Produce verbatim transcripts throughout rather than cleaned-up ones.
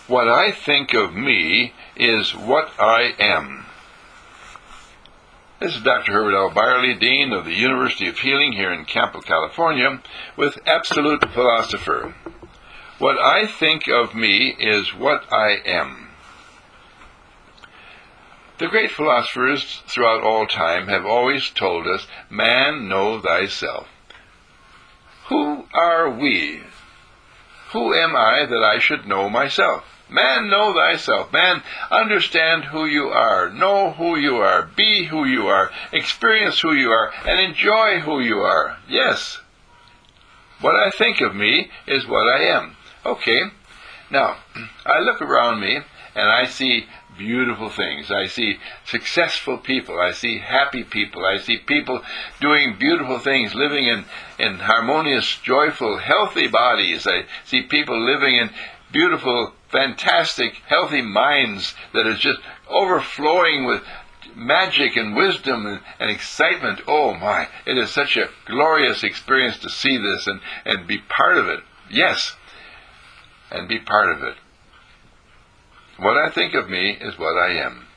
What I think of me is what I am. This is Doctor Herbert L. Byerly, Dean of the University of Healing here in Campo, California, with Absolute Philosopher. What I think of me is what I am. The great philosophers throughout all time have always told us, man, know thyself. Who are we? Who am I that I should know myself? Man, know thyself. Man, understand who you are. Know who you are. Be who you are. Experience who you are. And enjoy who you are. Yes. What I think of me is what I am. Okay. Now, I look around me and I see beautiful things. I see successful people. I see happy people. I see people doing beautiful things, living in, in harmonious, joyful, healthy bodies. I see people living in beautiful, fantastic, healthy minds that is just overflowing with magic and wisdom and, and excitement. Oh my, it is such a glorious experience to see this and, and be part of it. Yes, and be part of it. What I think of me is what I am.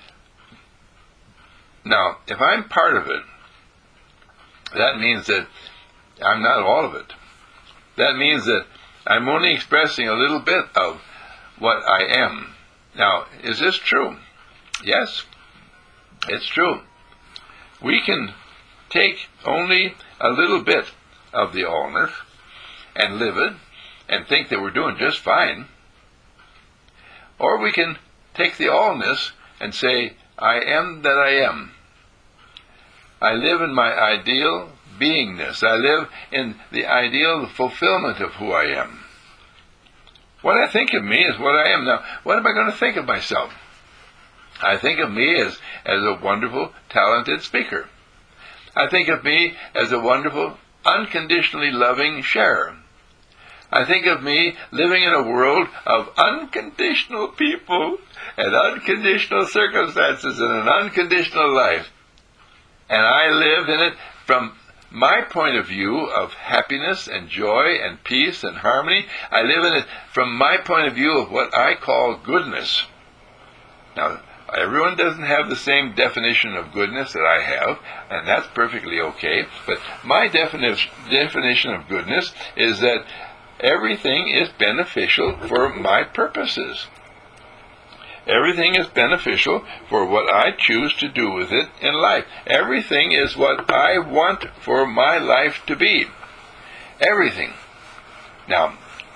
Now, if I'm part of it, that means that I'm not all of it. That means that I'm only expressing a little bit of what I am. Now, is this true? Yes, it's true. We can take only a little bit of the allness and live it and think that we're doing just fine. Or we can take the allness and say, I am that I am. I live in my ideal beingness. I live in the ideal fulfillment of who I am. What I think of me is what I am. Now, what am I going to think of myself? I think of me as, as a wonderful, talented speaker. I think of me as a wonderful, unconditionally loving sharer. I think of me living in a world of unconditional people and unconditional circumstances and an unconditional life. And I live in it from my point of view of happiness and joy and peace and harmony. I live in it from my point of view of what I call goodness. Now, everyone doesn't have the same definition of goodness that I have, and that's perfectly okay. But my defini- definition of goodness is that everything is beneficial for my purposes. Everything is beneficial for what I choose to do with it in life. Everything is what I want for my life to be. Everything. Now,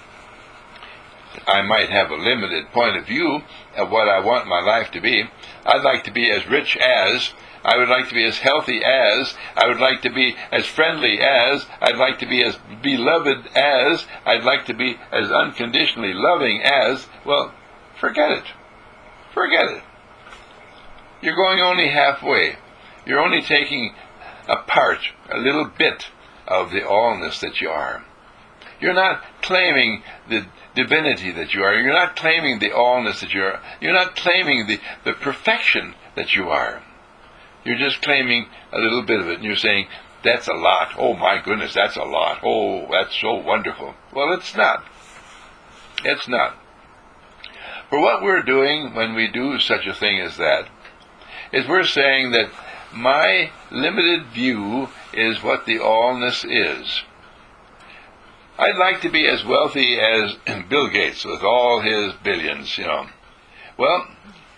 I might have a limited point of view of what I want my life to be. I'd like to be as rich as, I would like to be as healthy as, I would like to be as friendly as, I'd like to be as beloved as, I'd like to be as unconditionally loving as. Well, forget it. Forget it. You're going only halfway. You're only taking a part, a little bit of the allness that you are. You're not claiming the divinity that you are. You're not claiming the allness that you are. You're not claiming the, the perfection that you are. You're just claiming a little bit of it, and you're saying, that's a lot. Oh my goodness, that's a lot. Oh, that's so wonderful. Well, it's not. It's not. For what we're doing when we do such a thing as that, is we're saying that my limited view is what the allness is. I'd like to be as wealthy as Bill Gates with all his billions, you know. Well,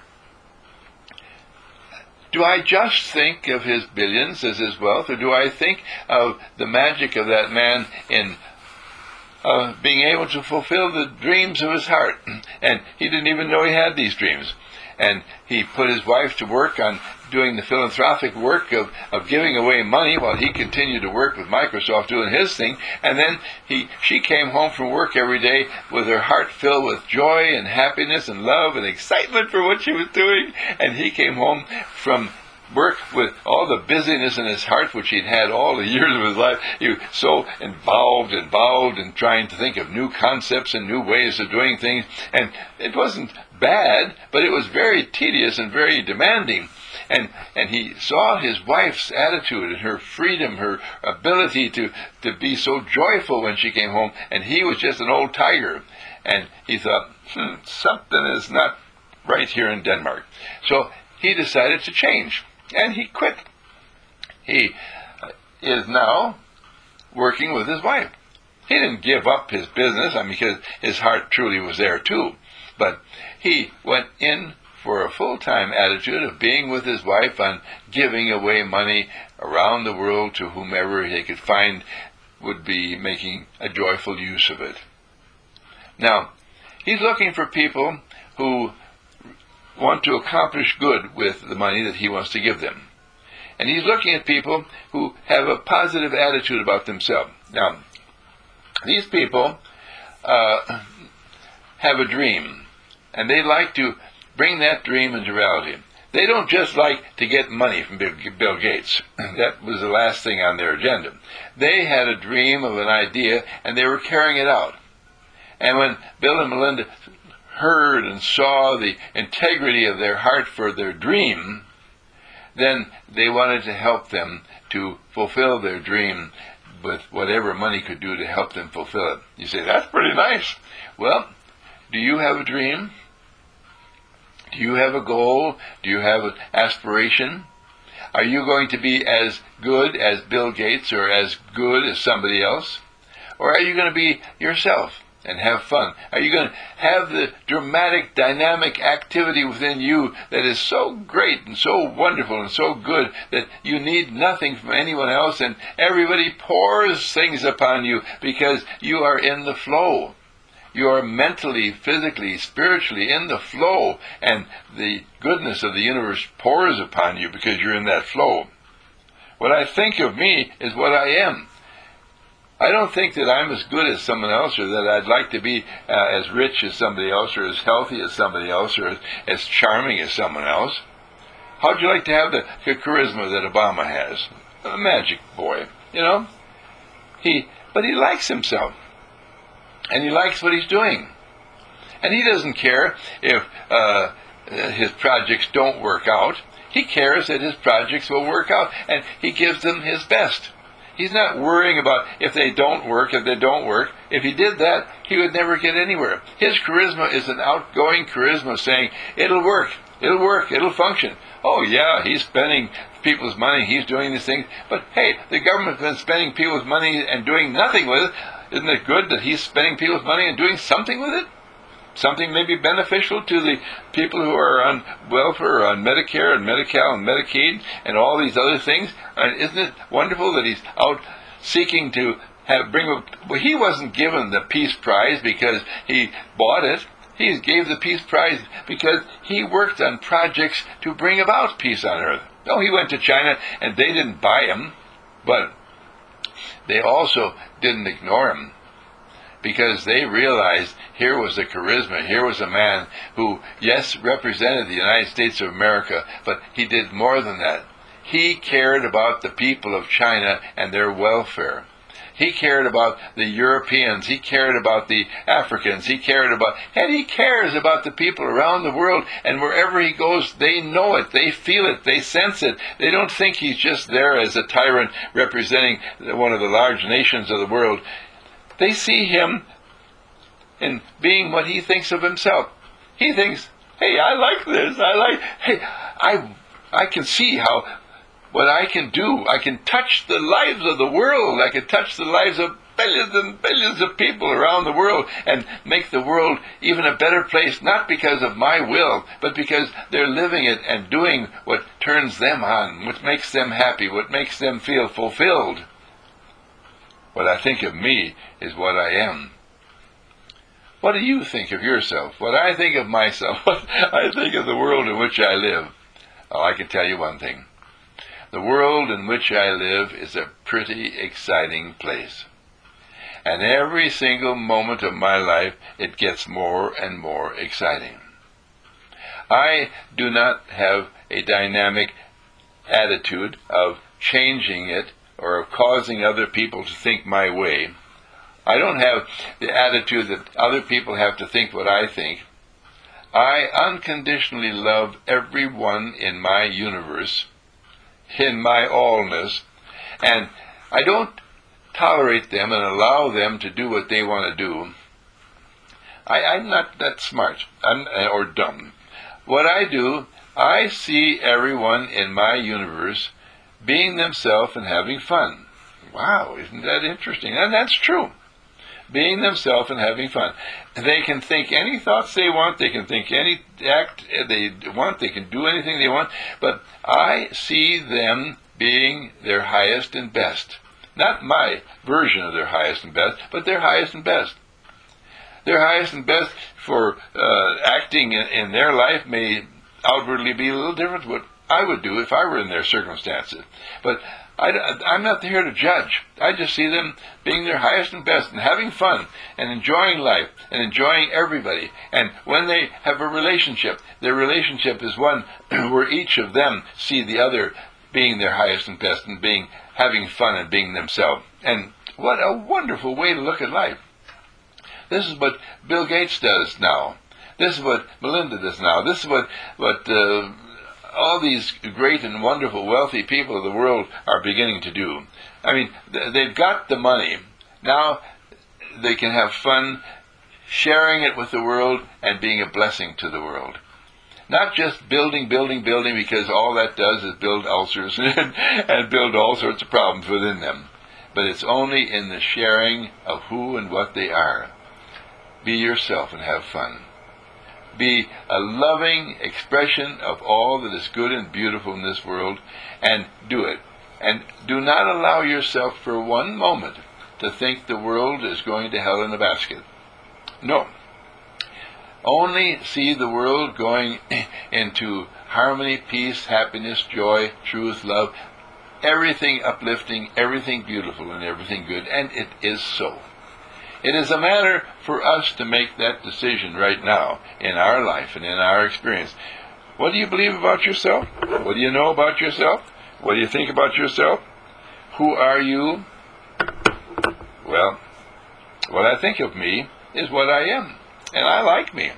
do I just think of his billions as his wealth, or do I think of the magic of that man in uh, being able to fulfill the dreams of his heart? And he didn't even know he had these dreams. And he put his wife to work on doing the philanthropic work of, of giving away money while he continued to work with Microsoft doing his thing. And then he she came home from work every day with her heart filled with joy and happiness and love and excitement for what she was doing. And he came home from work with all the busyness in his heart which he'd had all the years of his life. He was so involved, involved in trying to think of new concepts and new ways of doing things. And it wasn't bad, but it was very tedious and very demanding. And and he saw his wife's attitude and her freedom, her ability to, to be so joyful when she came home, and he was just an old tiger. and he thought, hmm, something is not right here in Denmark. So he decided to change, and he quit. He is now working with his wife. He didn't give up his business, I mean, because his heart truly was there too. But he went in for a full-time attitude of being with his wife and giving away money around the world to whomever he could find would be making a joyful use of it. Now, he's looking for people who want to accomplish good with the money that he wants to give them. And he's looking at people who have a positive attitude about themselves. Now, these people uh, have a dream, and they like to bring that dream into reality. They don't just like to get money from Bill Gates. That was the last thing on their agenda. They had a dream of an idea, and they were carrying it out. And when Bill and Melinda heard and saw the integrity of their heart for their dream, then they wanted to help them to fulfill their dream with whatever money could do to help them fulfill it. You say, that's pretty nice. Well, do you have a dream? Do you have a goal? Do you have an aspiration? Are you going to be as good as Bill Gates or as good as somebody else? Or are you going to be yourself and have fun? Are you going to have the dramatic, dynamic activity within you that is so great and so wonderful and so good that you need nothing from anyone else and everybody pours things upon you because you are in the flow? You are mentally, physically, spiritually in the flow, and the goodness of the universe pours upon you because you're in that flow. What I think of me is what I am. I don't think that I'm as good as someone else, or that I'd like to be uh, as rich as somebody else, or as healthy as somebody else, or as, as charming as someone else. How'd you like to have the, the charisma that Obama has? A magic boy, you know? He, but he likes himself. And he likes what he's doing. And he doesn't care if uh, his projects don't work out. He cares that his projects will work out, and he gives them his best. He's not worrying about if they don't work, if they don't work. If he did that, he would never get anywhere. His charisma is an outgoing charisma saying, it'll work, it'll work, it'll function. Oh yeah, he's spending people's money, he's doing these things. But hey, the government's been spending people's money and doing nothing with it. Isn't it good that he's spending people's money and doing something with it? Something maybe beneficial to the people who are on welfare, or on Medicare and Medi-Cal and Medicaid and all these other things. And isn't it wonderful that he's out seeking to have bring up? Well, he wasn't given the Peace Prize because he bought it. He gave the Peace Prize because he worked on projects to bring about peace on earth. No, he went to China and they didn't buy him, but they also didn't ignore him, because they realized here was a charisma, here was a man who, yes, represented the United States of America, but he did more than that. He cared about the people of China and their welfare. He cared about the Europeans, he cared about the Africans, he cared about, and he cares about the people around the world, and wherever he goes, they know it, they feel it, they sense it. They don't think he's just there as a tyrant representing one of the large nations of the world. They see him in being what he thinks of himself. He thinks, hey, I like this, I like, hey, I, I can see how what I can do. I can touch the lives of the world. I can touch the lives of billions and billions of people around the world and make the world even a better place, not because of my will, but because they're living it and doing what turns them on, what makes them happy, what makes them feel fulfilled. What I think of me is what I am. What do you think of yourself? What I think of myself, what I think of the world in which I live? Oh, I can tell you one thing. The world in which I live is a pretty exciting place. And every single moment of my life, it gets more and more exciting. I do not have a dynamic attitude of changing it or of causing other people to think my way. I don't have the attitude that other people have to think what I think. I unconditionally love everyone in my universe, in my allness, and I don't tolerate them and allow them to do what they want to do. I, I'm not that smart I'm, or dumb. What I do, I see everyone in my universe being themselves and having fun. Wow, isn't that interesting? And that's true. Being themselves and having fun. They can think any thoughts they want, they can think any act they want, they can do anything they want, but I see them being their highest and best. Not my version of their highest and best, but their highest and best. Their highest and best for uh, acting in, in their life may outwardly be a little different from what I would do if I were in their circumstances. But I, I'm not here to judge. I just see them being their highest and best and having fun and enjoying life and enjoying everybody. And when they have a relationship, their relationship is one where each of them see the other being their highest and best and being having fun and being themselves. And what a wonderful way to look at life. This is what Bill Gates does now. This is what Melinda does now. This is what what uh, all these great and wonderful, wealthy people of the world are beginning to do. I mean, they've got the money. Now they can have fun sharing it with the world and being a blessing to the world. Not just building, building, building, because all that does is build ulcers and, and build all sorts of problems within them. But it's only in the sharing of who and what they are. Be yourself and have fun. Be a loving expression of all that is good and beautiful in this world, and do it. And do not allow yourself for one moment to think the world is going to hell in a basket. No. Only see the world going into harmony, peace, happiness, joy, truth, love, everything uplifting, everything beautiful, and everything good. And it is so. It is a matter for us to make that decision right now in our life and in our experience. What do you believe about yourself? What do you know about yourself? What do you think about yourself? Who are you? Well, what I think of me is what I am, and I like me.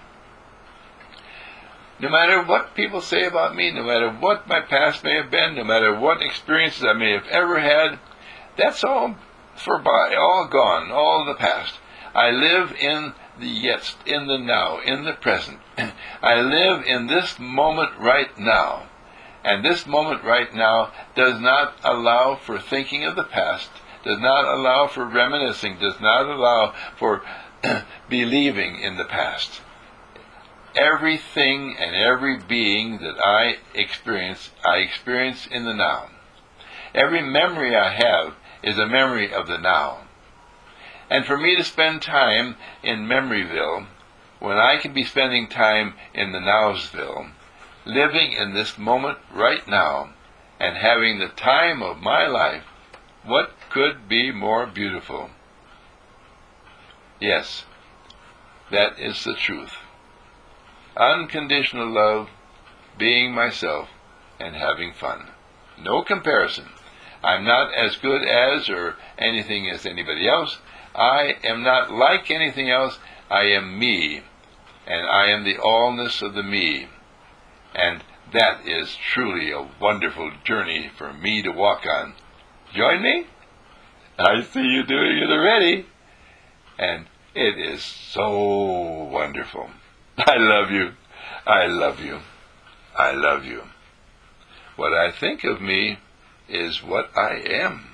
No matter what people say about me, no matter what my past may have been, no matter what experiences I may have ever had, that's all for by, all gone, all the past. I live in the yes, in the now, in the present. I live in this moment right now. And this moment right now does not allow for thinking of the past, does not allow for reminiscing, does not allow for believing in the past. Everything and every being that I experience, I experience in the now. Every memory I have is a memory of the now. And for me to spend time in Memoryville, when I can be spending time in the Nowsville, living in this moment right now, and having the time of my life, what could be more beautiful? Yes, that is the truth. Unconditional love, being myself, and having fun. No comparison. I'm not as good as or anything as anybody else. I am not like anything else. I am me, and I am the allness of the me. And that is truly a wonderful journey for me to walk on. Join me? I see you doing it already. And it is so wonderful. I love you. I love you. I love you. What I think of me is what I am.